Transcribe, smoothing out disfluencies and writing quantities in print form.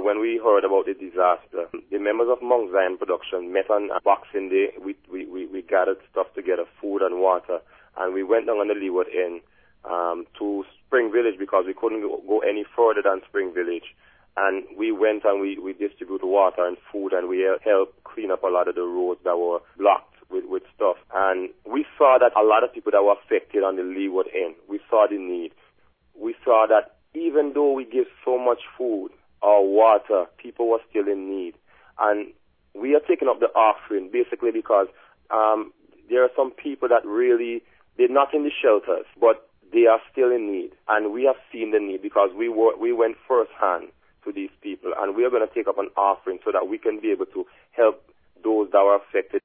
when we heard about the disaster, the members of Mount Zion Production met on Boxing Day. We gathered stuff together, food and water, and we went down on the Leeward End to Spring Village because we couldn't go any further than Spring Village. And we went and we distributed water and food, and we helped clean up a lot of the roads that were blocked with stuff. And we saw that a lot of people that were affected on the Leeward End, we saw the need. We saw that even though we give so much food or water, people were still in need. And we are taking up the offering basically because there are some people that really, they're not in the shelters, but they are still in need. And we have seen the need because we went firsthand to these people, and we are going to take up an offering so that we can be able to help those that are affected.